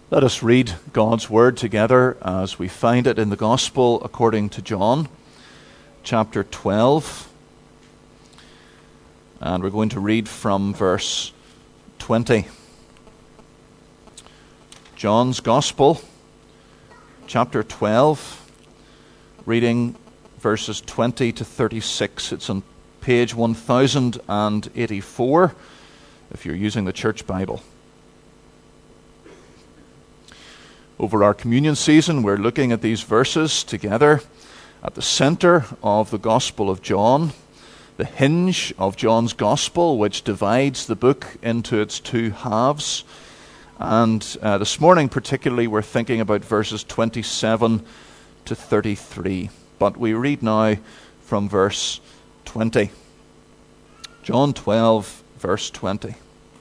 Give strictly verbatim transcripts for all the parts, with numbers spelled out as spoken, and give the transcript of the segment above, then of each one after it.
Let us read God's Word together as we find it in the Gospel according to John, chapter twelve. And we're going to read from verse twenty. John's Gospel, chapter twelve, reading verses twenty to thirty-six. It's on page one thousand eighty-four if you're using the Church Bible. Over our communion season, we're looking at these verses together at the center of the Gospel of John, the hinge of John's Gospel, which divides the book into its two halves. And uh, this morning particularly, we're thinking about verses twenty-seven to thirty-three. But we read now from verse twenty. John twelve, verse twenty.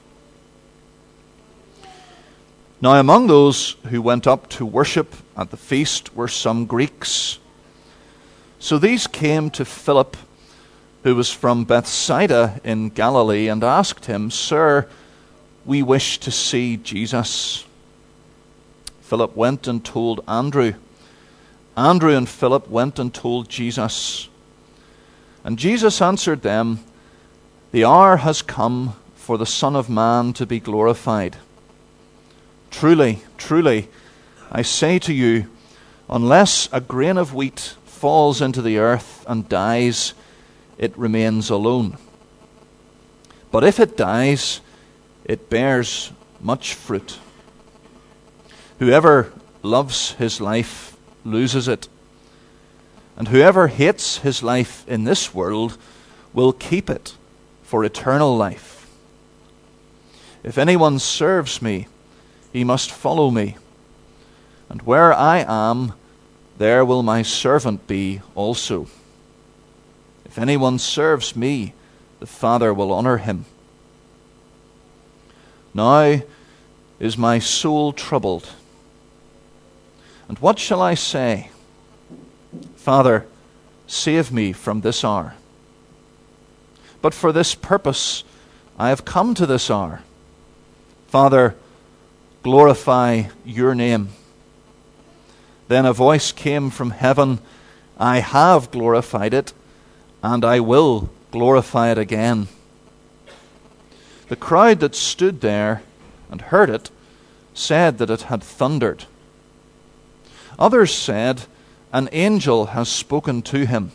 Now among those who went up to worship at the feast were some Greeks. So these came to Philip, who was from Bethsaida in Galilee, and asked him, "Sir, we wish to see Jesus." Philip went and told Andrew. Andrew and Philip went and told Jesus. And Jesus answered them, "The hour has come for the Son of Man to be glorified. Truly, truly, I say to you, unless a grain of wheat falls into the earth and dies, it remains alone. But if it dies, it bears much fruit. Whoever loves his life loses it, and whoever hates his life in this world will keep it for eternal life. If anyone serves me, he must follow me, and where I am, there will my servant be also. If anyone serves me, the Father will honor him. Now is my soul troubled, and what shall I say? Father, save me from this hour. But for this purpose I have come to this hour. Father, glorify your name." Then a voice came from heaven, "I have glorified it, and I will glorify it again." The crowd that stood there and heard it said that it had thundered. Others said, "An angel has spoken to him."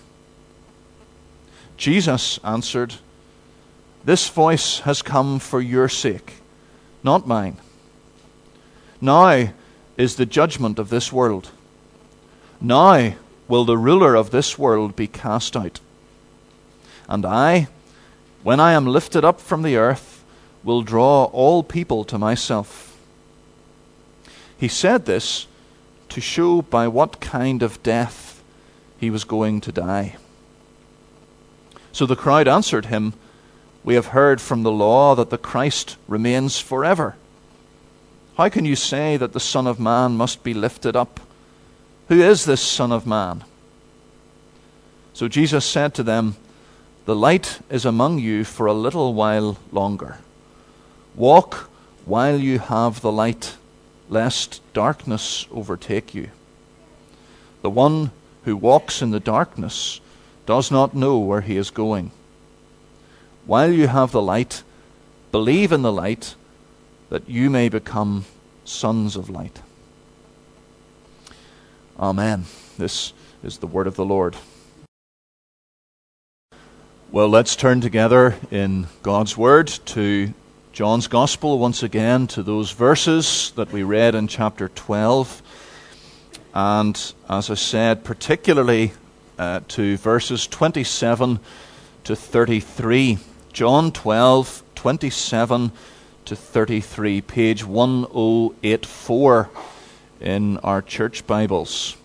Jesus answered, "This voice has come for your sake, not mine. Now is the judgment of this world. Now will the ruler of this world be cast out. And I, when I am lifted up from the earth, will draw all people to myself." He said this to show by what kind of death he was going to die. So the crowd answered him, "We have heard from the law that the Christ remains forever. How can you say that the Son of Man must be lifted up? Who is this Son of Man?" So Jesus said to them, "The light is among you for a little while longer. Walk while you have the light, lest darkness overtake you. The one who walks in the darkness does not know where he is going. While you have the light, believe in the light, that you may become sons of light." Amen. This is the word of the Lord. Well, let's turn together in God's Word to John's Gospel once again, to those verses that we read in chapter twelve. And as I said, particularly uh, to verses twenty-seven to thirty-three. John twelve, twenty-seven to thirty-three, page one oh eight four in our church Bibles.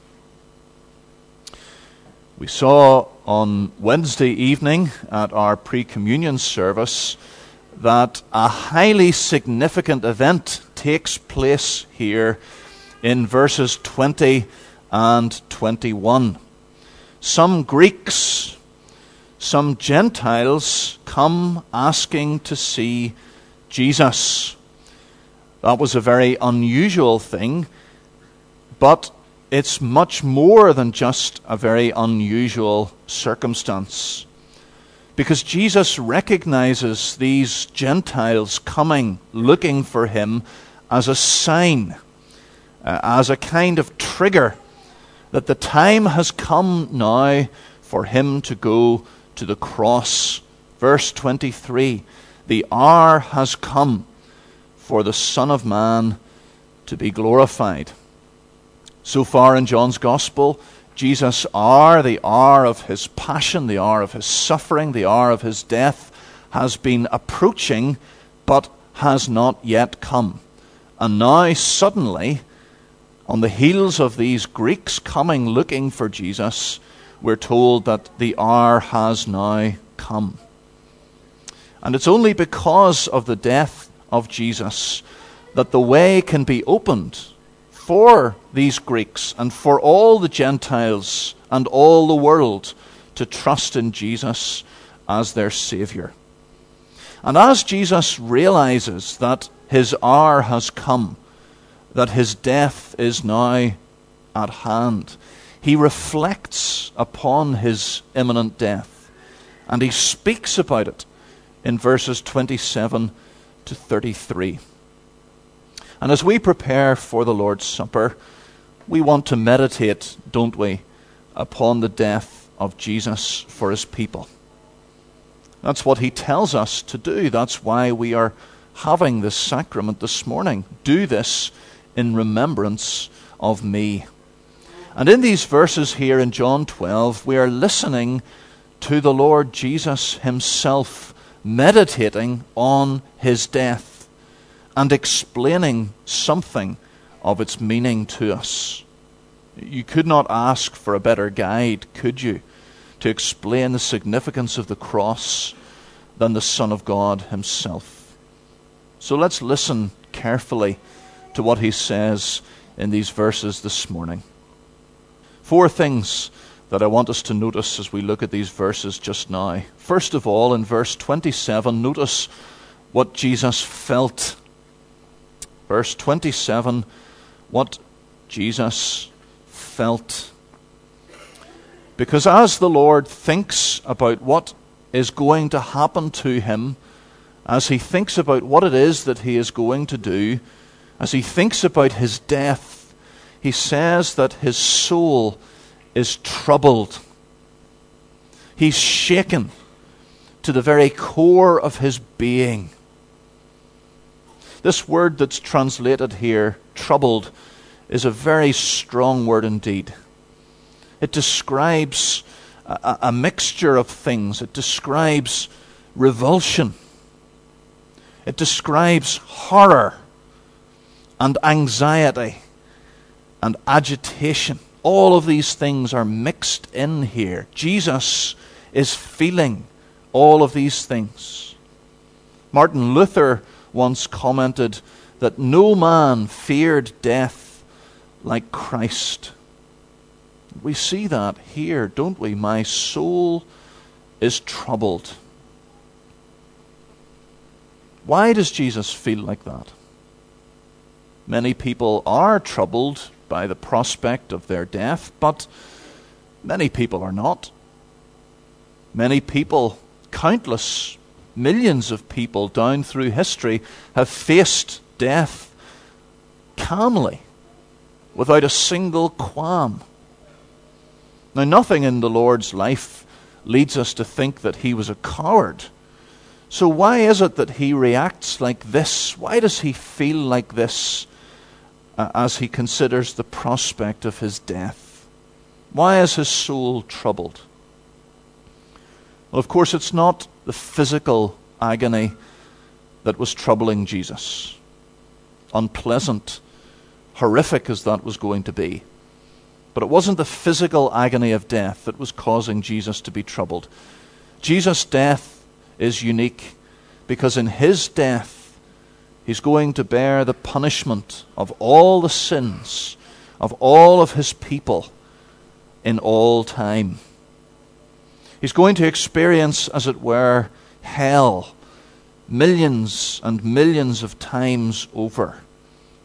We saw on Wednesday evening at our pre-communion service that a highly significant event takes place here in verses twenty and twenty-one. Some Greeks, some Gentiles come asking to see Jesus. That was a very unusual thing, but it's much more than just a very unusual circumstance. Because Jesus recognizes these Gentiles coming, looking for him, as a sign, uh, as a kind of trigger, that the time has come now for him to go to the cross. Verse twenty-three, the hour has come for the Son of Man to be glorified. So far in John's Gospel, Jesus' hour, the hour of his passion, the hour of his suffering, the hour of his death, has been approaching, but has not yet come. And now, suddenly, on the heels of these Greeks coming looking for Jesus, we're told that the hour has now come. And it's only because of the death of Jesus that the way can be opened for these Greeks and for all the Gentiles and all the world to trust in Jesus as their Savior. And as Jesus realizes that his hour has come, that his death is now at hand, he reflects upon his imminent death, and he speaks about it in verses twenty-seven to thirty-three. And as we prepare for the Lord's Supper, we want to meditate, don't we, upon the death of Jesus for his people. That's what he tells us to do. That's why we are having this sacrament this morning. Do this in remembrance of me. And in these verses here in John twelve, we are listening to the Lord Jesus himself meditating on his death and explaining something of its meaning to us. You could not ask for a better guide, could you, to explain the significance of the cross than the Son of God himself. So let's listen carefully to what he says in these verses this morning. Four things that I want us to notice as we look at these verses just now. First of all, in verse twenty-seven, notice what Jesus felt. Verse twenty-seven, what Jesus felt. Because as the Lord thinks about what is going to happen to him, as he thinks about what it is that he is going to do, as he thinks about his death, he says that his soul is troubled. He's shaken to the very core of his being. This word that's translated here, troubled, is a very strong word indeed. It describes a, a mixture of things. It describes revulsion. It describes horror and anxiety and agitation. All of these things are mixed in here. Jesus is feeling all of these things. Martin Luther once commented that no man feared death like Christ. We see that here, don't we? My soul is troubled. Why does Jesus feel like that? Many people are troubled by the prospect of their death, but many people are not. Many people, countless millions of people down through history, have faced death calmly, without a single qualm. Now, nothing in the Lord's life leads us to think that he was a coward. So why is it that he reacts like this? Why does he feel like this uh, as he considers the prospect of his death? Why is his soul troubled? Well, of course, it's not the physical agony that was troubling Jesus. Unpleasant, horrific as that was going to be. But it wasn't the physical agony of death that was causing Jesus to be troubled. Jesus' death is unique because in his death, he's going to bear the punishment of all the sins of all of his people in all time. He's going to experience, as it were, hell millions and millions of times over.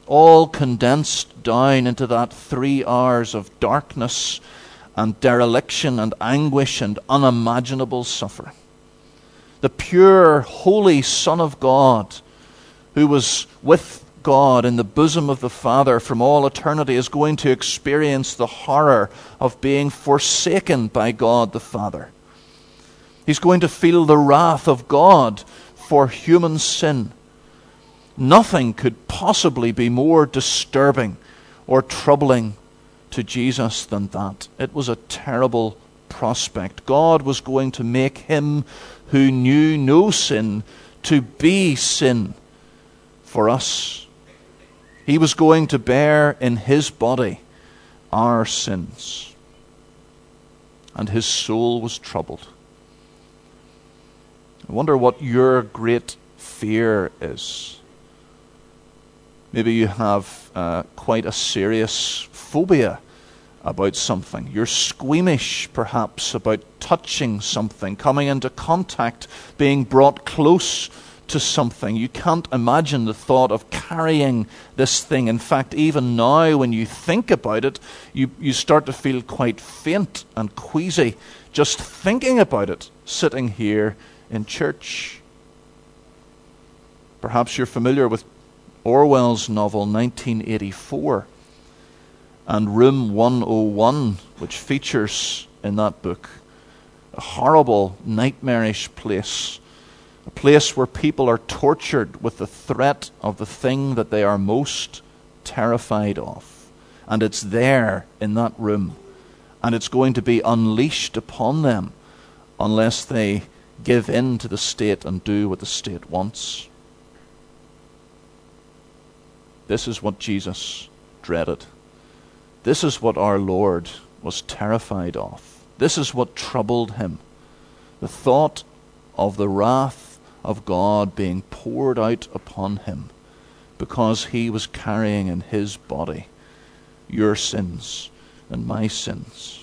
all condensed down into that three hours of darkness and dereliction and anguish and unimaginable suffering. The pure, holy Son of God, who was with God in the bosom of the Father from all eternity, is going to experience the horror of being forsaken by God the Father. He's going to feel the wrath of God for human sin. Nothing could possibly be more disturbing or troubling to Jesus than that. It was a terrible prospect. God was going to make him who knew no sin to be sin for us. He was going to bear in his body our sins. And his soul was troubled. I wonder what your great fear is. Maybe you have uh, quite a serious phobia about something. You're squeamish, perhaps, about touching something, coming into contact, being brought close to something. You can't imagine the thought of carrying this thing. In fact, even now, when you think about it, you, you start to feel quite faint and queasy just thinking about it, sitting here in church. Perhaps you're familiar with Orwell's novel nineteen eighty-four and Room one oh one, which features in that book a horrible, nightmarish place, a place where people are tortured with the threat of the thing that they are most terrified of. And it's there in that room, and it's going to be unleashed upon them unless they give in to the state and do what the state wants. This is what Jesus dreaded. This is what our Lord was terrified of. This is what troubled him. The thought of the wrath of God being poured out upon him because he was carrying in his body your sins and my sins.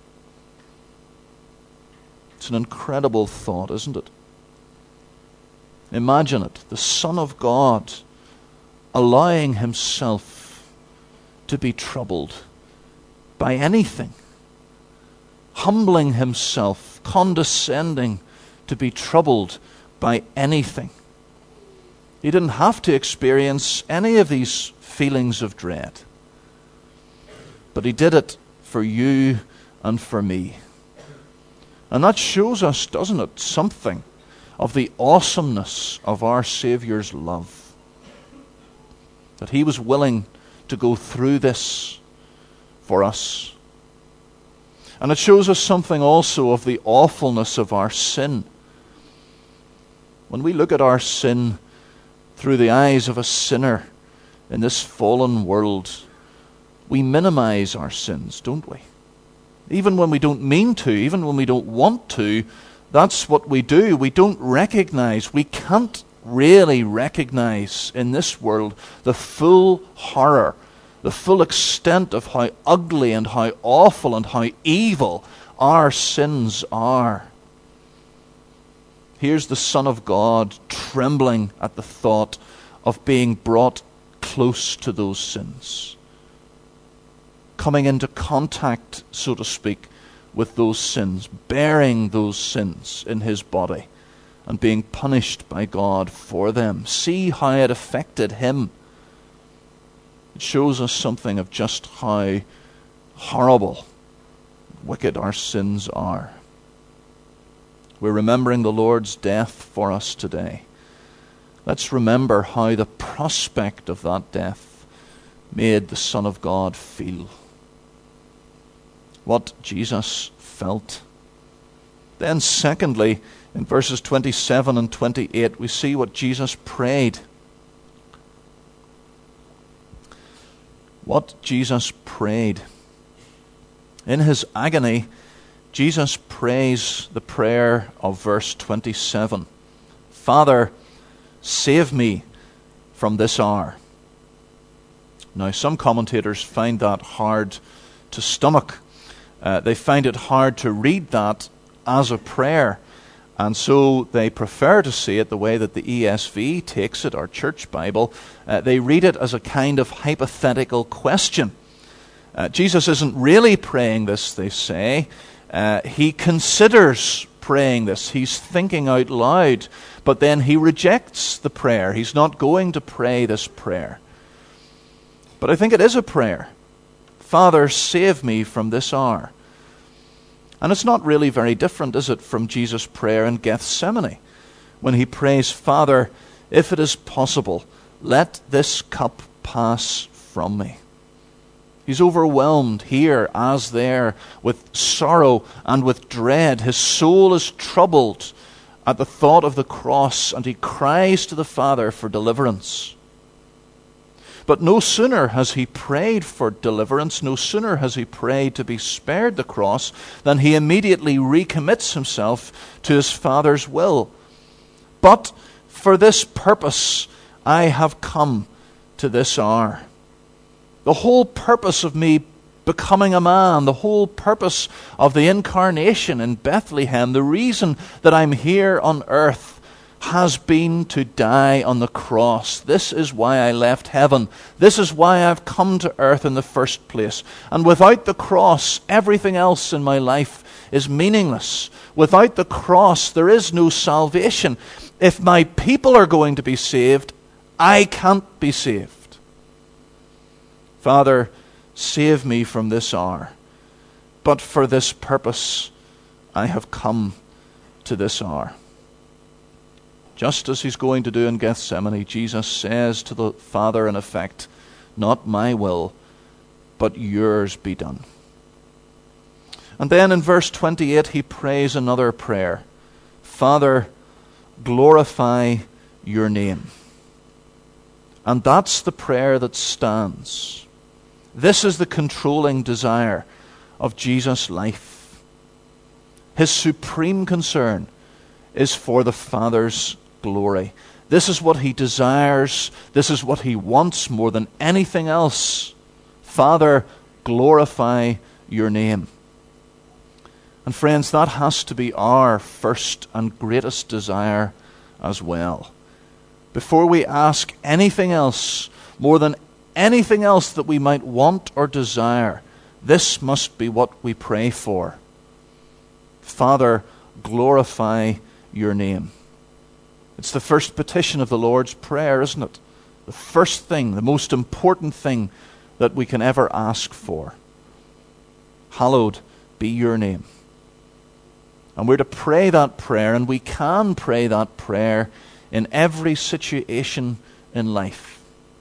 It's an incredible thought, isn't it? Imagine it. The Son of God allowing himself to be troubled by anything, humbling himself, condescending to be troubled by anything. He didn't have to experience any of these feelings of dread, but he did it for you and for me. And that shows us, doesn't it, something of the awesomeness of our Saviour's love. That he was willing to go through this for us. And it shows us something also of the awfulness of our sin. When we look at our sin through the eyes of a sinner in this fallen world, we minimize our sins, don't we? Even when we don't mean to, even when we don't want to, that's what we do. We don't recognize, we can't really recognize in this world the full horror, the full extent of how ugly and how awful and how evil our sins are. Here's the Son of God trembling at the thought of being brought close to those sins, coming into contact, so to speak, with those sins, bearing those sins in his body, and being punished by God for them. See how it affected him. It shows us something of just how horrible, wicked our sins are. We're remembering the Lord's death for us today. Let's remember how the prospect of that death made the Son of God feel. What Jesus felt. Then secondly, in verses twenty-seven and twenty-eight, we see what Jesus prayed. What Jesus prayed. In his agony, Jesus prays the prayer of verse twenty-seven. Father, save me from this hour. Now, some commentators find that hard to stomach. Uh, they find it hard to read that as a prayer. And so they prefer to see it the way that the E S V takes it, our church Bible. Uh, they read it as a kind of hypothetical question. Uh, Jesus isn't really praying this, they say. Uh, he considers praying this. He's thinking out loud, but then he rejects the prayer. He's not going to pray this prayer. But I think it is a prayer. Father, save me from this hour. And it's not really very different, is it, from Jesus' prayer in Gethsemane, when he prays, Father, if it is possible, let this cup pass from me. He's overwhelmed here as there with sorrow and with dread. His soul is troubled at the thought of the cross, and he cries to the Father for deliverance. But no sooner has he prayed for deliverance, no sooner has he prayed to be spared the cross, than he immediately recommits himself to his Father's will. But for this purpose I have come to this hour. The whole purpose of me becoming a man, the whole purpose of the incarnation in Bethlehem, the reason that I'm here on earth, has been to die on the cross. This is why I left heaven. This is why I've come to earth in the first place. And without the cross, everything else in my life is meaningless. Without the cross, there is no salvation. If my people are going to be saved, I can't be saved. Father, save me from this hour. But for this purpose, I have come to this hour. Just as he's going to do in Gethsemane, Jesus says to the Father in effect, not my will, but yours be done. And then in verse twenty-eight, he prays another prayer. Father, glorify your name. And that's the prayer that stands. This is the controlling desire of Jesus' life. His supreme concern is for the Father's glory. This is what he desires. This is what he wants more than anything else. Father, glorify your name. And friends, that has to be our first and greatest desire as well. Before we ask anything else, more than anything else that we might want or desire, this must be what we pray for. Father, glorify your name. It's the first petition of the Lord's Prayer, isn't it? The first thing, the most important thing that we can ever ask for. Hallowed be your name. And we're to pray that prayer, and we can pray that prayer in every situation in life.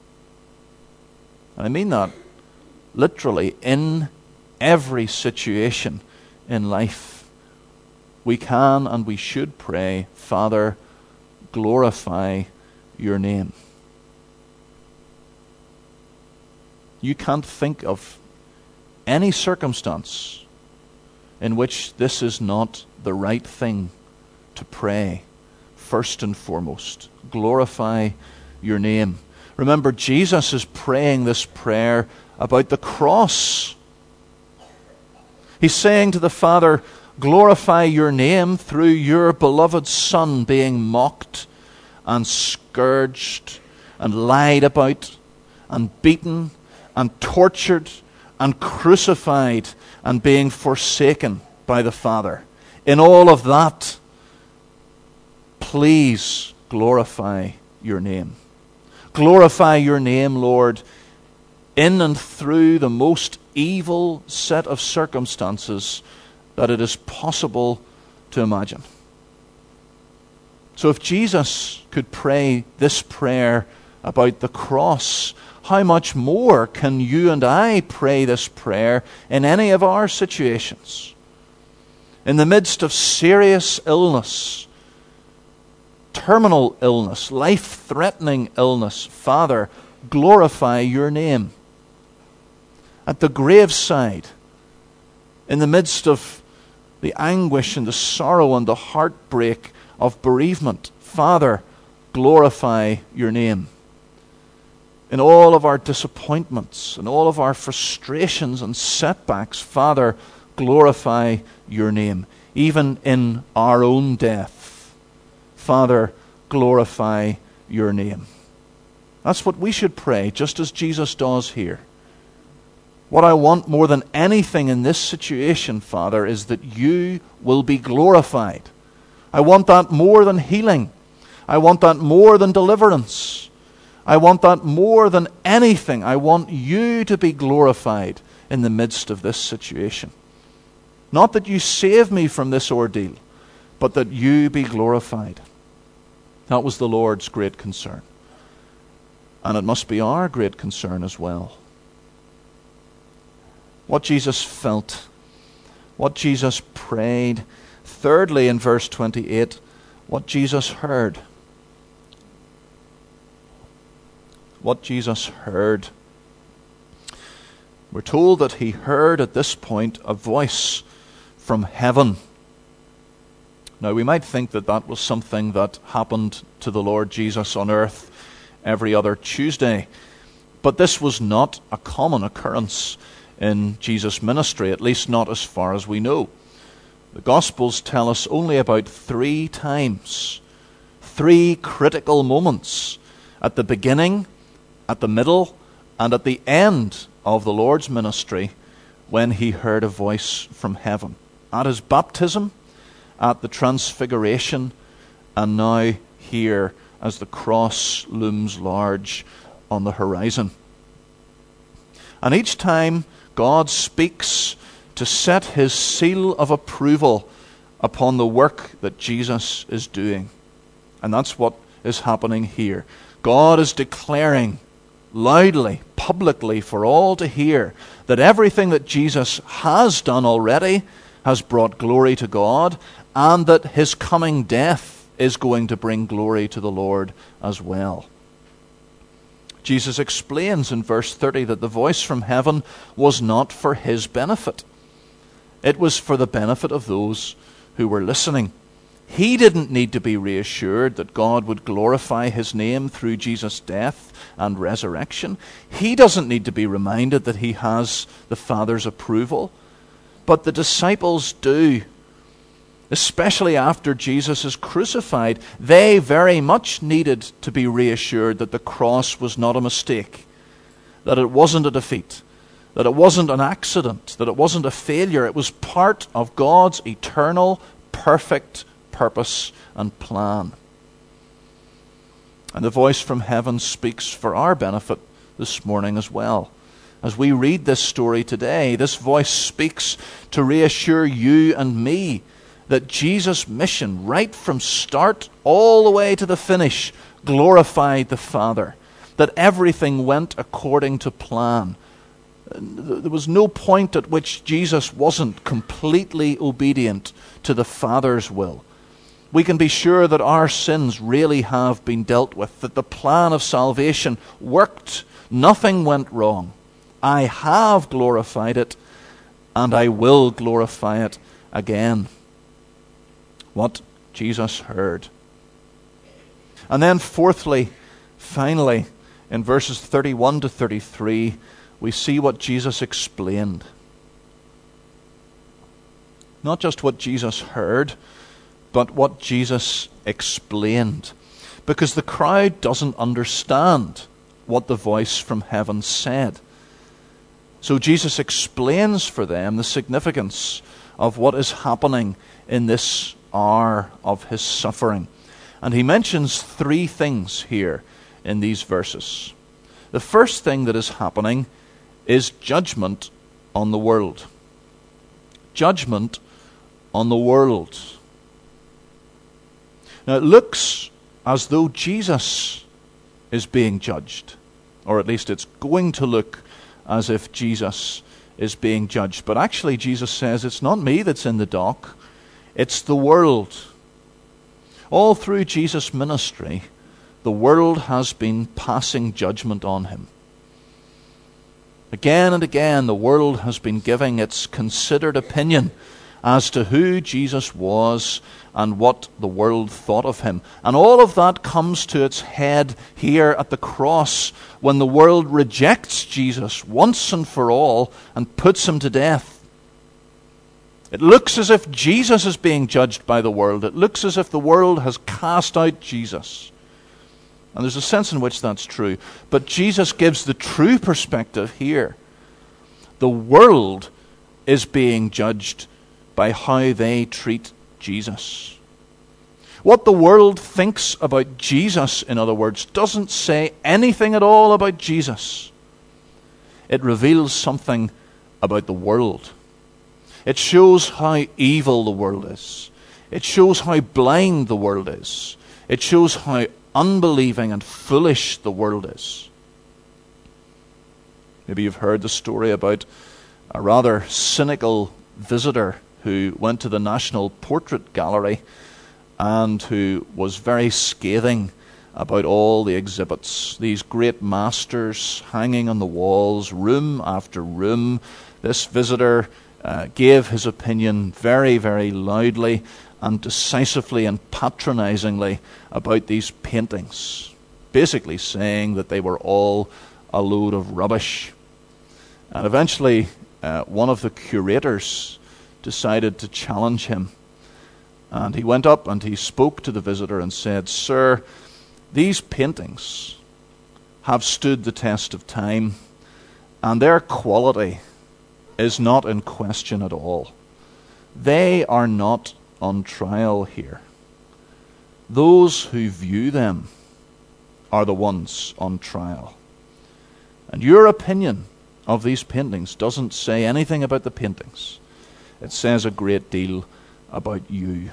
And I mean that literally, in every situation in life. We can and we should pray, Father, glorify your name. You can't think of any circumstance in which this is not the right thing to pray. First and foremost, glorify your name. Remember, Jesus is praying this prayer about the cross. He's saying to the Father, glorify your name through your beloved Son being mocked and scourged and lied about and beaten and tortured and crucified and being forsaken by the Father. In all of that, please glorify your name. Glorify your name, Lord, in and through the most evil set of circumstances that it is possible to imagine. So if Jesus could pray this prayer about the cross, how much more can you and I pray this prayer in any of our situations? In the midst of serious illness, terminal illness, life-threatening illness, Father, glorify your name. At the graveside, in the midst of the anguish and the sorrow and the heartbreak of bereavement, Father, glorify your name. In all of our disappointments and all of our frustrations and setbacks, Father, glorify your name. Even in our own death, Father, glorify your name. That's what we should pray, just as Jesus does here. What I want more than anything in this situation, Father, is that you will be glorified. I want that more than healing. I want that more than deliverance. I want that more than anything. I want you to be glorified in the midst of this situation. Not that you save me from this ordeal, but that you be glorified. That was the Lord's great concern. And it must be our great concern as well. What Jesus felt, what Jesus prayed. Thirdly, in verse twenty-eight, what Jesus heard. What Jesus heard. We're told that he heard at this point a voice from heaven. Now, we might think that that was something that happened to the Lord Jesus on earth every other Tuesday. But this was not a common occurrence in Jesus' ministry, at least not as far as we know. The Gospels tell us only about three times, three critical moments, at the beginning, at the middle, and at the end of the Lord's ministry, when he heard a voice from heaven. At his baptism, at the transfiguration, and now here as the cross looms large on the horizon. And each time God speaks to set his seal of approval upon the work that Jesus is doing. And that's what is happening here. God is declaring loudly, publicly, for all to hear, that everything that Jesus has done already has brought glory to God, and that his coming death is going to bring glory to the Lord as well. Jesus explains in verse thirty that the voice from heaven was not for his benefit. It was for the benefit of those who were listening. He didn't need to be reassured that God would glorify his name through Jesus' death and resurrection. He doesn't need to be reminded that he has the Father's approval. But the disciples do. Especially after Jesus is crucified, they very much needed to be reassured that the cross was not a mistake, that it wasn't a defeat, that it wasn't an accident, that it wasn't a failure. It was part of God's eternal, perfect purpose and plan. And the voice from heaven speaks for our benefit this morning as well. As we read this story today, this voice speaks to reassure you and me that Jesus' mission, right from start all the way to the finish, glorified the Father, that everything went according to plan. There was no point at which Jesus wasn't completely obedient to the Father's will. We can be sure that our sins really have been dealt with, that the plan of salvation worked, nothing went wrong. I have glorified it, and I will glorify it again. What Jesus heard. And then fourthly, finally, in verses thirty-one to thirty-three, we see what Jesus explained. Not just what Jesus heard, but what Jesus explained. Because the crowd doesn't understand what the voice from heaven said. So Jesus explains for them the significance of what is happening in this hour of his suffering. And he mentions three things here in these verses. The first thing that is happening is judgment on the world. Judgment on the world. Now it looks as though Jesus is being judged, or at least it's going to look as if Jesus is being judged. But actually Jesus says, it's not me that's in the dock, it's the world. All through Jesus' ministry, the world has been passing judgment on him. Again and again, the world has been giving its considered opinion as to who Jesus was and what the world thought of him. And all of that comes to its head here at the cross when the world rejects Jesus once and for all and puts him to death. It looks as if Jesus is being judged by the world. It looks as if the world has cast out Jesus. And there's a sense in which that's true. But Jesus gives the true perspective here. The world is being judged by how they treat Jesus. What the world thinks about Jesus, in other words, doesn't say anything at all about Jesus. It reveals something about the world. It shows how evil the world is. It shows how blind the world is. It shows how unbelieving and foolish the world is. Maybe you've heard the story about a rather cynical visitor who went to the National Portrait Gallery and who was very scathing about all the exhibits. These great masters hanging on the walls, room after room. This visitor uh, gave his opinion very, very loudly and decisively and patronizingly about these paintings, basically saying that they were all a load of rubbish. And eventually, uh, one of the curators decided to challenge him. And he went up and he spoke to the visitor and said, "Sir, these paintings have stood the test of time, and their quality is not in question at all. They are not on trial here. Those who view them are the ones on trial. And your opinion of these paintings doesn't say anything about the paintings. It says a great deal about you."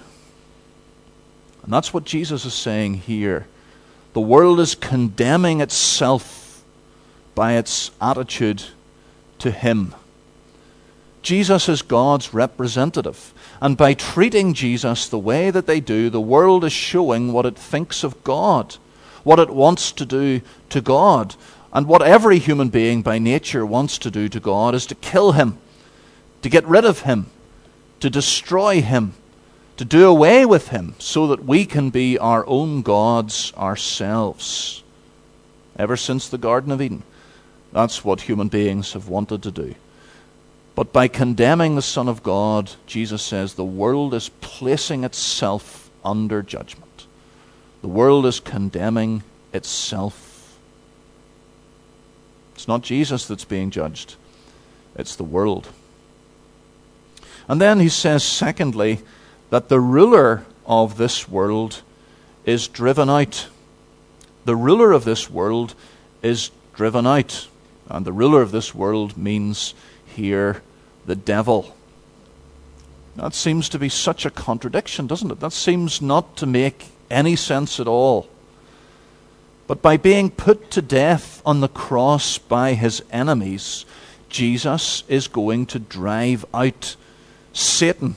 And that's what Jesus is saying here. The world is condemning itself by its attitude to him. Jesus is God's representative. And by treating Jesus the way that they do, the world is showing what it thinks of God, what it wants to do to God. And what every human being by nature wants to do to God is to kill him, to get rid of him, to destroy him, to do away with him, so that we can be our own gods ourselves. Ever since the Garden of Eden, that's what human beings have wanted to do. But by condemning the Son of God, Jesus says the world is placing itself under judgment. The world is condemning itself. It's not Jesus that's being judged. It's the world. And then he says, secondly, that the ruler of this world is driven out. The ruler of this world is driven out. And the ruler of this world means here the devil. That seems to be such a contradiction, doesn't it? That seems not to make any sense at all. But by being put to death on the cross by his enemies, Jesus is going to drive out Satan.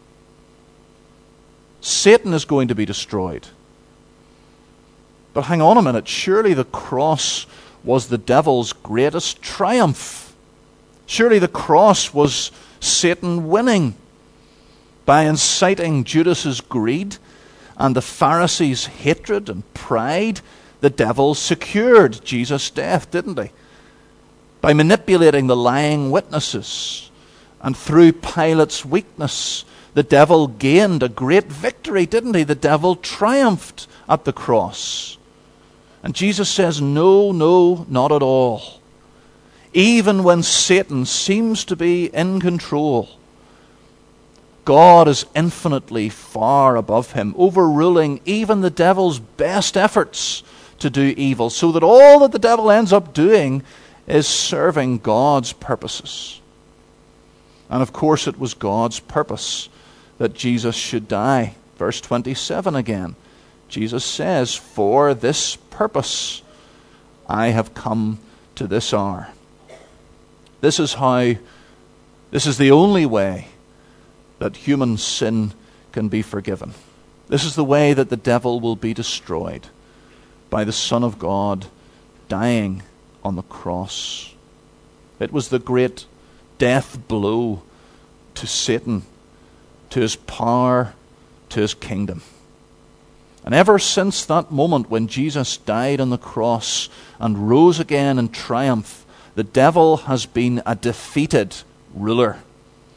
Satan is going to be destroyed. But hang on a minute, surely the cross was the devil's greatest triumph. Surely the cross was Satan winning. By inciting Judas's greed and the Pharisees' hatred and pride, the devil secured Jesus' death, didn't he? By manipulating the lying witnesses and through Pilate's weakness, the devil gained a great victory, didn't he? The devil triumphed at the cross. And Jesus says, no, no, not at all. Even when Satan seems to be in control, God is infinitely far above him, overruling even the devil's best efforts to do evil, so that all that the devil ends up doing is serving God's purposes. And of course it was God's purpose that Jesus should die. Verse twenty-seven again. Jesus says, "For this purpose I have come to this hour." This is how, this is the only way that human sin can be forgiven. This is the way that the devil will be destroyed, by the Son of God dying on the cross. It was the great death blow to Satan, to his power, to his kingdom. And ever since that moment when Jesus died on the cross and rose again in triumph, the devil has been a defeated ruler.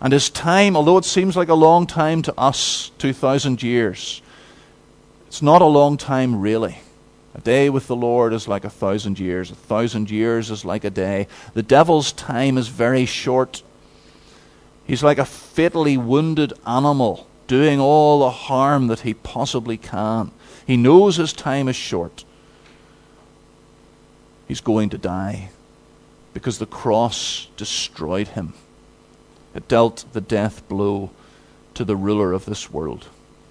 And his time, although it seems like a long time to us, two thousand years, it's not a long time really. A day with the Lord is like a thousand years. A thousand years is like a day. The devil's time is very short. He's like a fatally wounded animal doing all the harm that he possibly can. He knows his time is short. He's going to die because the cross destroyed him. It dealt the death blow to the ruler of this world.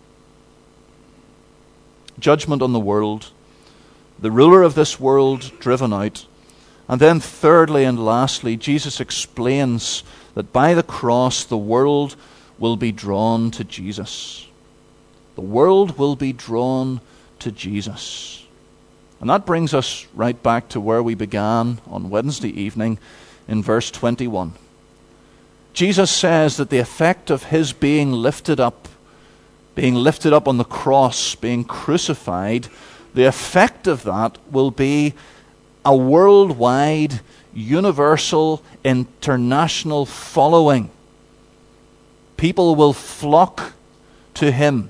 Judgment on the world, the ruler of this world driven out. And then thirdly and lastly, Jesus explains that by the cross the world will be drawn to Jesus. The world will be drawn to Jesus. And that brings us right back to where we began on Wednesday evening in verse twenty-one. Jesus says that the effect of his being lifted up, being lifted up on the cross, being crucified, the effect of that will be a worldwide, universal, international following. People will flock to him.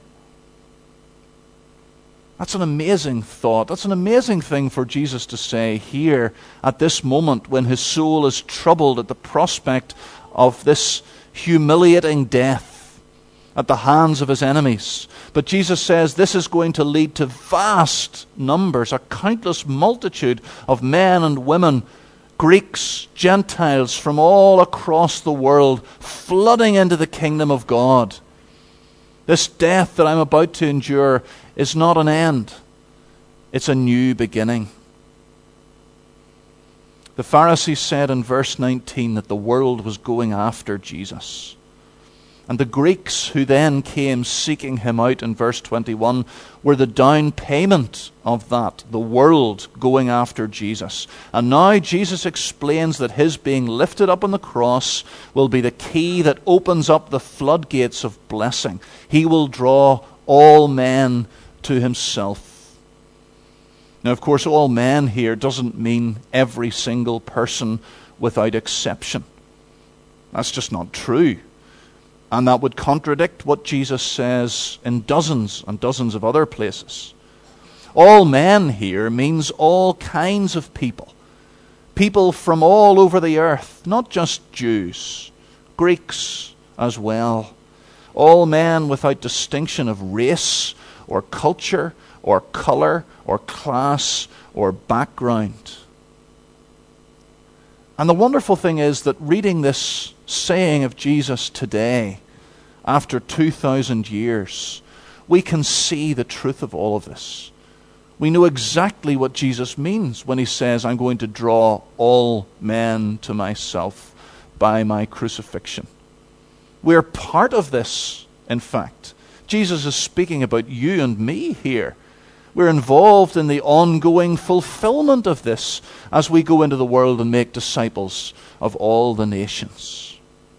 That's an amazing thought. That's an amazing thing for Jesus to say here at this moment when his soul is troubled at the prospect of this humiliating death at the hands of his enemies. But Jesus says this is going to lead to vast numbers, a countless multitude of men and women, Greeks, Gentiles from all across the world, flooding into the kingdom of God. This death that I'm about to endure is not an end. It's a new beginning. The Pharisees said in verse nineteen that the world was going after Jesus. And the Greeks who then came seeking him out in verse twenty-one were the down payment of that, the world going after Jesus. And now Jesus explains that his being lifted up on the cross will be the key that opens up the floodgates of blessing. He will draw all men to himself. Now, of course, all men here doesn't mean every single person without exception. That's just not true. And that would contradict what Jesus says in dozens and dozens of other places. All men here means all kinds of people. People from all over the earth, not just Jews, Greeks as well. All men without distinction of race or culture or color or class or background. And the wonderful thing is that reading this saying of Jesus today, after two thousand years, we can see the truth of all of this. We know exactly what Jesus means when he says, I'm going to draw all men to myself by my crucifixion. We're part of this, in fact. Jesus is speaking about you and me here. We're involved in the ongoing fulfillment of this as we go into the world and make disciples of all the nations.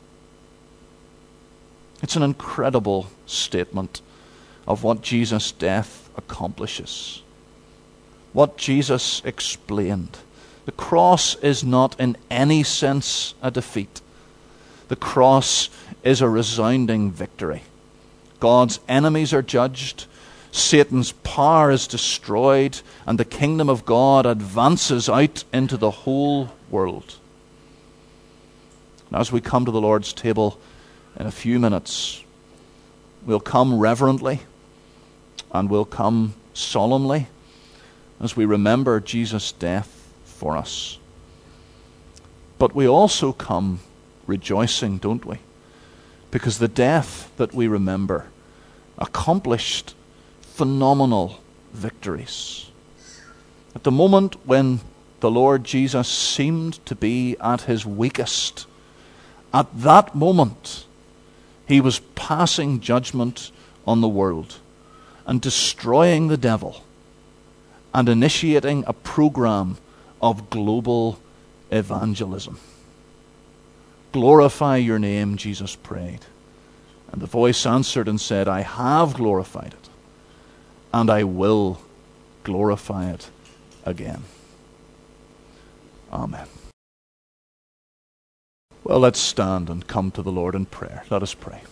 It's an incredible statement of what Jesus' death accomplishes. What Jesus explained. The cross is not in any sense a defeat. The cross is a resounding victory. God's enemies are judged, Satan's power is destroyed, and the kingdom of God advances out into the whole world. And as we come to the Lord's table in a few minutes, we'll come reverently and we'll come solemnly as we remember Jesus' death for us. But we also come rejoicing, don't we? Because the death that we remember accomplished phenomenal victories. At the moment when the Lord Jesus seemed to be at his weakest, at that moment he was passing judgment on the world and destroying the devil and initiating a program of global evangelism. Glorify your name, Jesus prayed. And the voice answered and said, I have glorified it, and I will glorify it again. Amen. Well, let's stand and come to the Lord in prayer. Let us pray.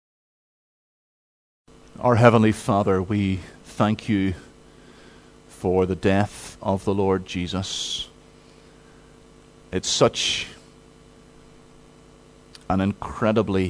Our Heavenly Father, we thank you for the death of the Lord Jesus. It's such an incredibly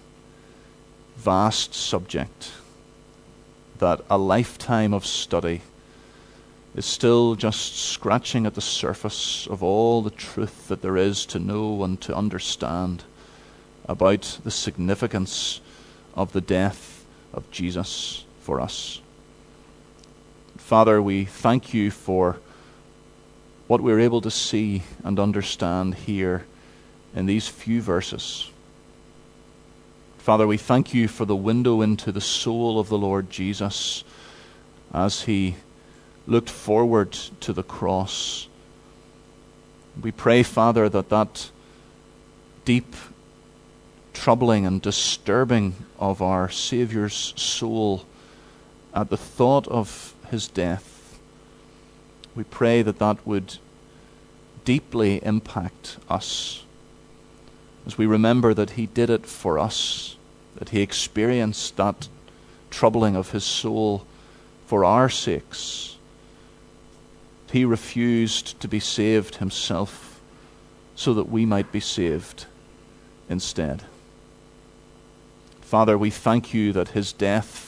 vast subject that a lifetime of study is still just scratching at the surface of all the truth that there is to know and to understand about the significance of the death of Jesus for us. Father, we thank you for what we're able to see and understand here in these few verses. Father, we thank you for the window into the soul of the Lord Jesus as he looked forward to the cross. We pray, Father, that that deep troubling and disturbing of our Saviour's soul at the thought of his death, we pray that that would deeply impact us as we remember that he did it for us, that he experienced that troubling of his soul for our sakes. He refused to be saved himself so that we might be saved instead. Father, we thank you that his death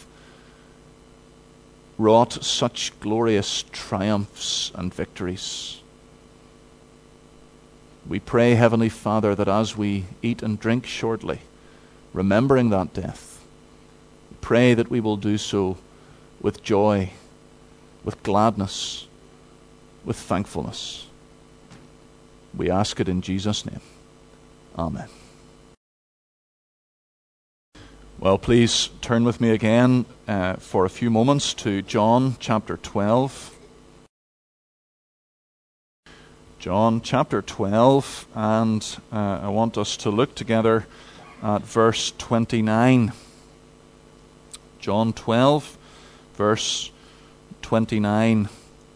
wrought such glorious triumphs and victories. We pray, Heavenly Father, that as we eat and drink shortly, remembering that death, we pray that we will do so with joy, with gladness, with thankfulness. We ask it in Jesus' name. Amen. Well, please turn with me again uh, for a few moments to John chapter twelve. John chapter twelve, and uh, I want us to look together at verse twenty-nine. John twelve, verse twenty-nine.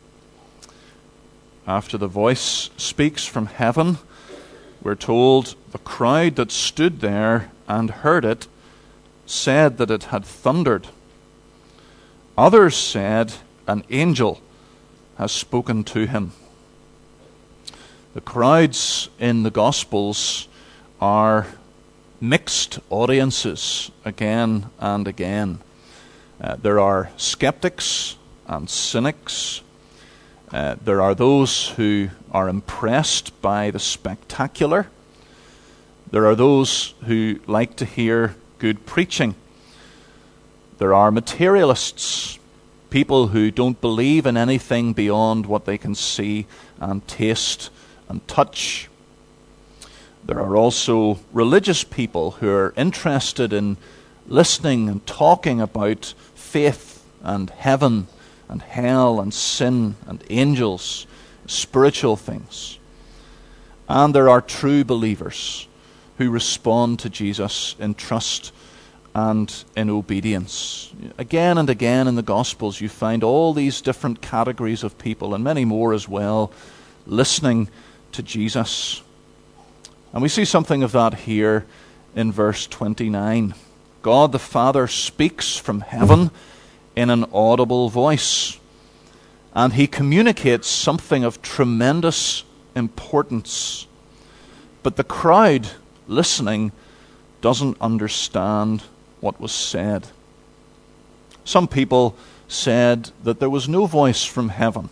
After the voice speaks from heaven, we're told the crowd that stood there and heard it said that it had thundered. Others said, an angel has spoken to him. The crowds in the Gospels are mixed audiences again and again. Uh, there are skeptics and cynics. Uh, there are those who are impressed by the spectacular. There are those who like to hear good preaching. There are materialists, people who don't believe in anything beyond what they can see and taste and touch. There are also religious people who are interested in listening and talking about faith and heaven and hell and sin and angels, spiritual things. And there are true believers who respond to Jesus in trust and in obedience. Again and again in the Gospels you find all these different categories of people, and many more as well, listening to Jesus. And we see something of that here in verse twenty-nine. God the Father speaks from heaven in an audible voice, and he communicates something of tremendous importance. But the crowd listening doesn't understand what was said. Some people said that there was no voice from heaven.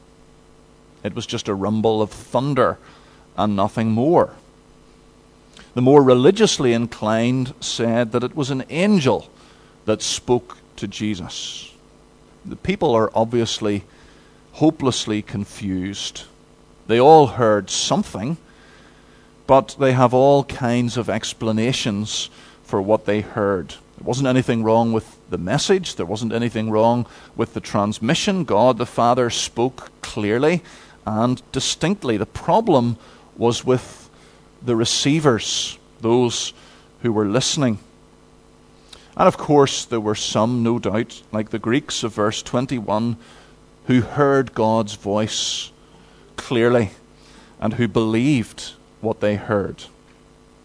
It was just a rumble of thunder and nothing more. The more religiously inclined said that it was an angel that spoke to Jesus. The people are obviously hopelessly confused. They all heard something, but they have all kinds of explanations for what they heard. There wasn't anything wrong with the message. There wasn't anything wrong with the transmission. God the Father spoke clearly and distinctly. The problem was with the receivers, those who were listening. And of course, there were some, no doubt, like the Greeks of verse twenty-one, who heard God's voice clearly and who believed what they heard.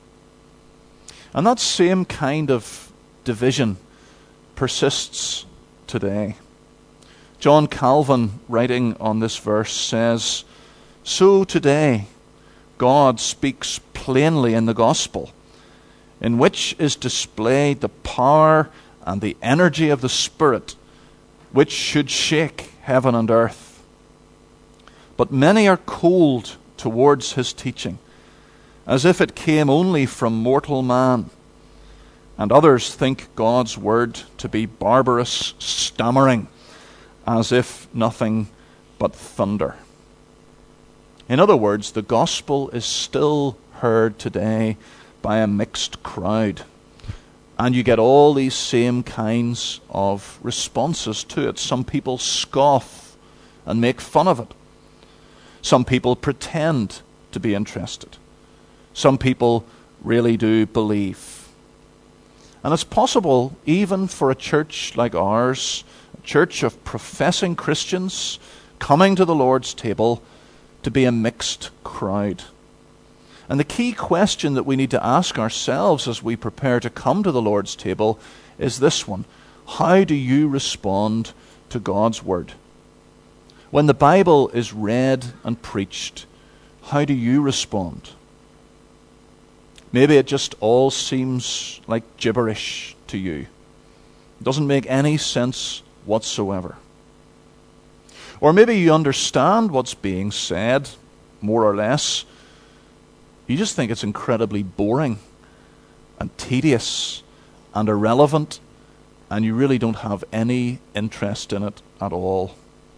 And that same kind of division persists today. John Calvin, writing on this verse, says, "So today God speaks plainly in the gospel, in which is displayed the power and the energy of the Spirit, which should shake heaven and earth. But many are cold towards his teaching, as if it came only from mortal man, and others think God's word to be barbarous stammering, as if nothing but thunder." In other words, the gospel is still heard today by a mixed crowd. And you get all these same kinds of responses to it. Some people scoff and make fun of it. Some people pretend to be interested. Some people really do believe. And it's possible, even for a church like ours, a church of professing Christians coming to the Lord's table, to be a mixed crowd. And the key question that we need to ask ourselves as we prepare to come to the Lord's table is this one: how do you respond to God's word? When the Bible is read and preached, how do you respond? Maybe it just all seems like gibberish to you. It doesn't make any sense whatsoever. Or maybe you understand what's being said, more or less. You just think it's incredibly boring and tedious and irrelevant, and you really don't have any interest in it at all.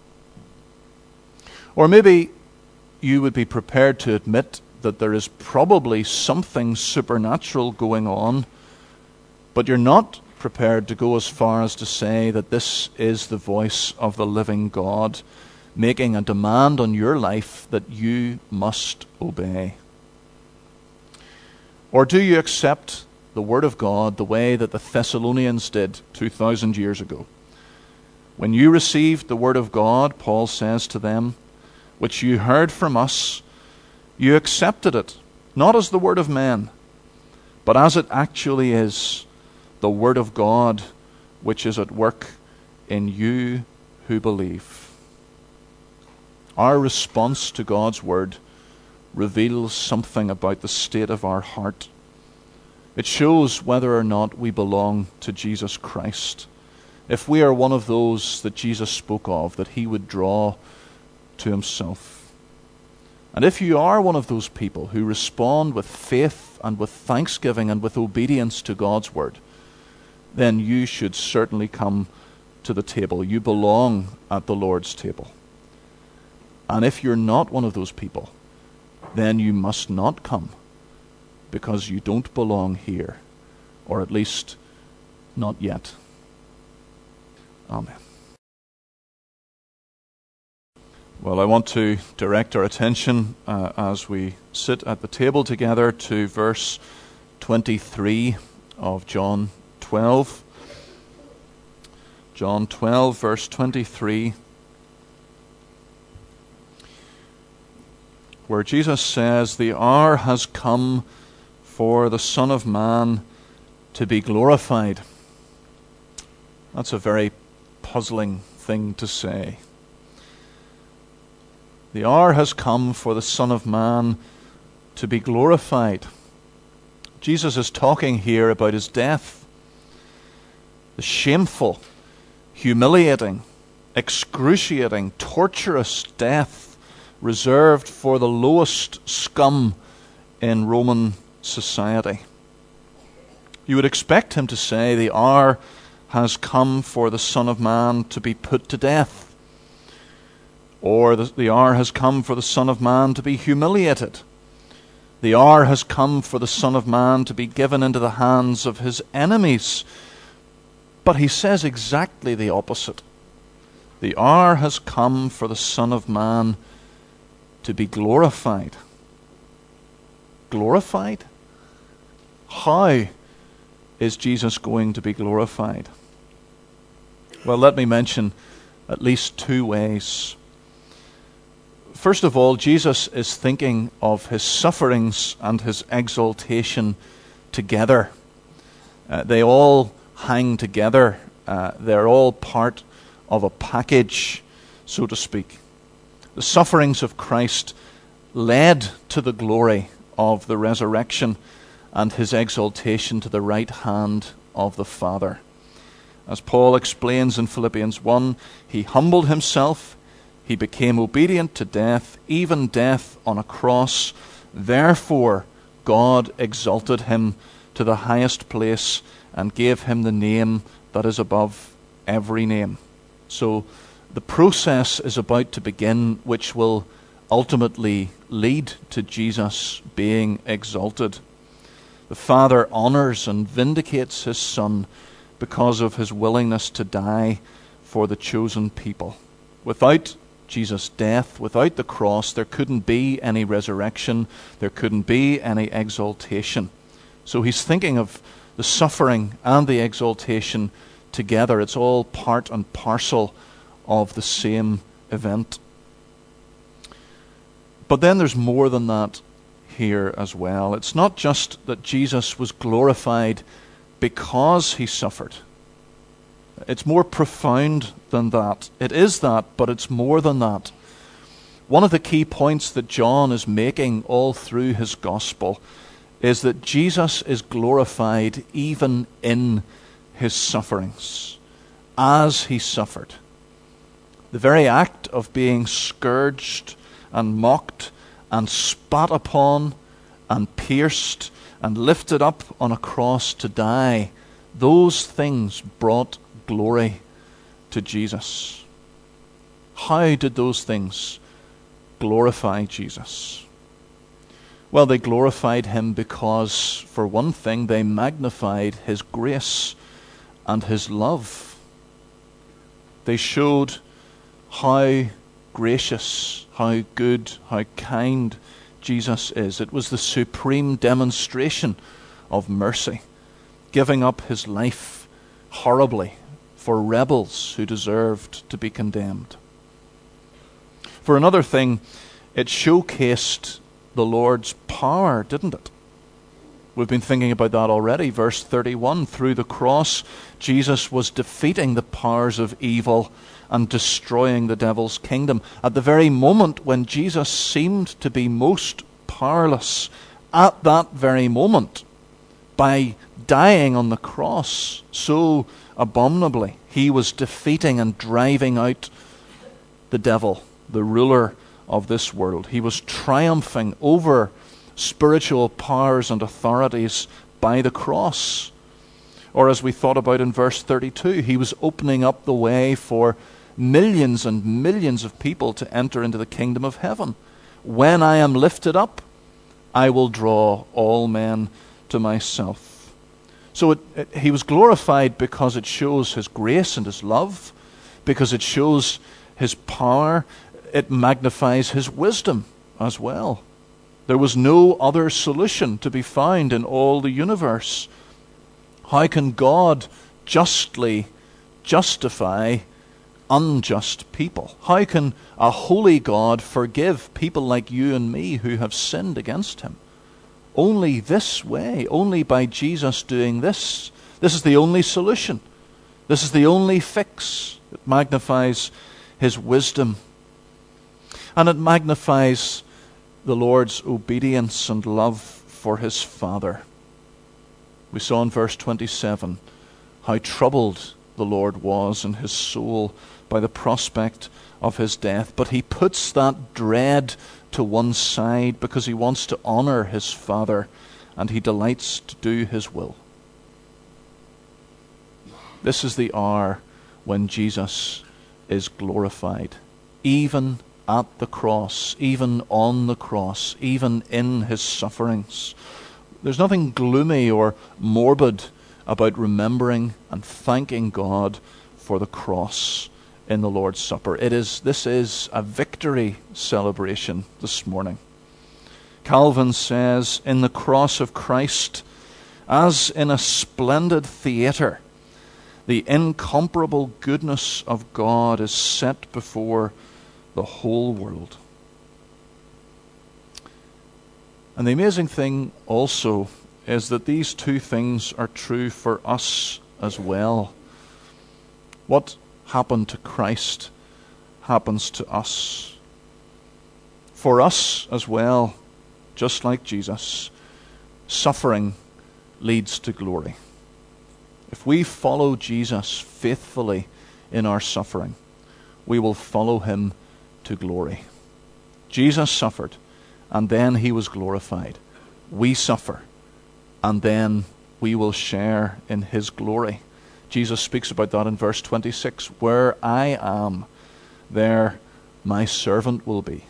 Or maybe you would be prepared to admit that there is probably something supernatural going on, but you're not prepared to go as far as to say that this is the voice of the living God making a demand on your life that you must obey. Or do you accept the Word of God the way that the Thessalonians did two thousand years ago? When you received the Word of God, Paul says to them, which you heard from us, you accepted it, not as the word of men, but as it actually is, the Word of God, which is at work in you who believe. Our response to God's Word reveals something about the state of our heart. It shows whether or not we belong to Jesus Christ. If we are one of those that Jesus spoke of, that he would draw to himself. And if you are one of those people who respond with faith and with thanksgiving and with obedience to God's word, then you should certainly come to the table. You belong at the Lord's table. And if you're not one of those people, then you must not come, because you don't belong here, or at least not yet. Amen. Well, I want to direct our attention uh, as we sit at the table together to verse twenty-three of John twelve. John twelve, verse twenty-three, where Jesus says, "The hour has come for the Son of Man to be glorified." That's a very puzzling thing to say. The hour has come for the Son of Man to be glorified. Jesus is talking here about his death. The shameful, humiliating, excruciating, torturous death reserved for the lowest scum in Roman society. You would expect him to say, the hour has come for the Son of Man to be put to death. Or the, the hour has come for the Son of Man to be humiliated. The hour has come for the Son of Man to be given into the hands of his enemies. But he says exactly the opposite. The hour has come for the Son of Man to be glorified. Glorified? How is Jesus going to be glorified? Well, let me mention at least two ways. First of all, Jesus is thinking of his sufferings and his exaltation together Uh, they all hang together. Uh, they're all part of a package, so to speak. The sufferings of Christ led to the glory of the resurrection and his exaltation to the right hand of the Father. As Paul explains in Philippians one, he humbled himself, he became obedient to death, even death on a cross. Therefore, God exalted him to the highest place and gave him the name that is above every name. So the process is about to begin, which will ultimately lead to Jesus being exalted. The Father honors and vindicates his Son because of his willingness to die for the chosen people. Without Jesus' death, without the cross, there couldn't be any resurrection, there couldn't be any exaltation. So he's thinking of the suffering and the exaltation together. It's all part and parcel of the same event. But then there's more than that here as well. It's not just that Jesus was glorified because he suffered. It's more profound than that. It is that, but it's more than that. One of the key points that John is making all through his gospel is that Jesus is glorified even in his sufferings, as he suffered. The very act of being scourged and mocked and spat upon and pierced and lifted up on a cross to die, those things brought glory to Jesus. How did those things glorify Jesus? Well, they glorified him because, for one thing, they magnified his grace and his love. They showed how gracious, how good, how kind Jesus is. It was the supreme demonstration of mercy, giving up his life horribly for rebels who deserved to be condemned. For another thing, it showcased the Lord's power, didn't it? We've been thinking about that already. Verse thirty-one, through the cross, Jesus was defeating the powers of evil and destroying the devil's kingdom. At the very moment when Jesus seemed to be most powerless, at that very moment, by dying on the cross so abominably, he was defeating and driving out the devil, the ruler of this world. He was triumphing over spiritual powers and authorities by the cross. Or as we thought about in verse thirty-two, he was opening up the way for millions and millions of people to enter into the kingdom of heaven. When I am lifted up, I will draw all men to myself. So it, it, he was glorified because it shows his grace and his love, because it shows his power. It magnifies his wisdom as well. There was no other solution to be found in all the universe. How can God justly justify unjust people? How can a holy God forgive people like you and me who have sinned against him? Only this way, only by Jesus doing this. This is the only solution. This is the only fix. It magnifies his wisdom. And it magnifies the Lord's obedience and love for his Father. We saw in verse twenty-seven how troubled the Lord was in his soul by the prospect of his death. But he puts that dread to one side because he wants to honor his Father and he delights to do his will. This is the hour when Jesus is glorified, even at the cross, even on the cross, even in his sufferings. There's nothing gloomy or morbid about remembering and thanking God for the cross in the Lord's Supper. It is, this is a victory celebration this morning. Calvin says, in the cross of Christ, as in a splendid theatre, the incomparable goodness of God is set before the whole world. And the amazing thing also is that these two things are true for us as well. What happened to Christ happens to us. For us as well, just like Jesus, suffering leads to glory. If we follow Jesus faithfully in our suffering, we will follow him to glory. Jesus suffered, and then he was glorified. We suffer, and then we will share in his glory. Jesus speaks about that in verse twenty-six. Where I am, there my servant will be.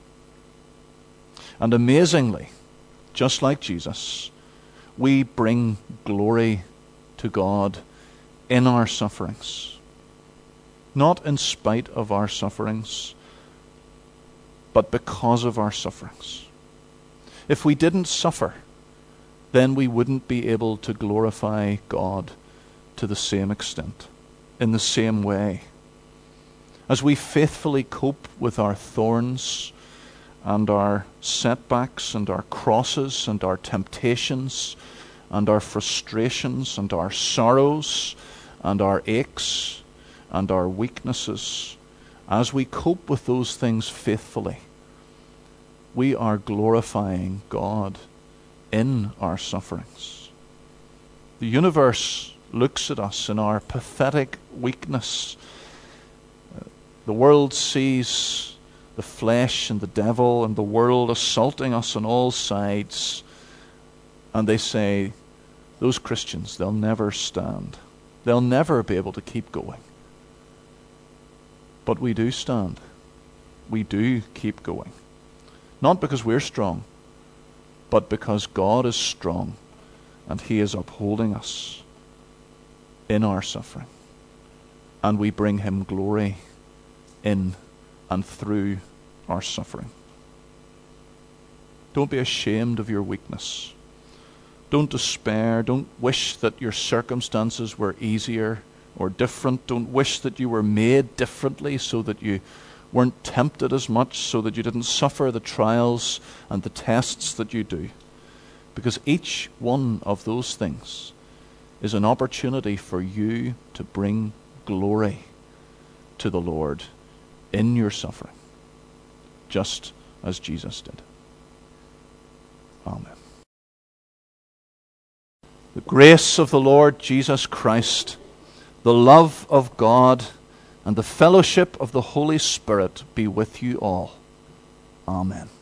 And amazingly, just like Jesus, we bring glory to God in our sufferings. Not in spite of our sufferings, but because of our sufferings. If we didn't suffer, then we wouldn't be able to glorify God to the same extent, in the same way. As we faithfully cope with our thorns and our setbacks and our crosses and our temptations and our frustrations and our sorrows and our aches and our weaknesses, as we cope with those things faithfully, we are glorifying God in our sufferings. The universe looks at us in our pathetic weakness. The world sees the flesh and the devil and the world assaulting us on all sides, and they say, those Christians, they'll never stand. They'll never be able to keep going. But we do stand. We do keep going. Not because we're strong, but because God is strong and he is upholding us in our suffering. And we bring him glory in and through our suffering. Don't be ashamed of your weakness. Don't despair. Don't wish that your circumstances were easier or different. Don't wish that you were made differently so that you weren't tempted as much, so that you didn't suffer the trials and the tests that you do. Because each one of those things is an opportunity for you to bring glory to the Lord in your suffering, just as Jesus did. Amen. The grace of the Lord Jesus Christ, the love of God, and the fellowship of the Holy Spirit be with you all. Amen.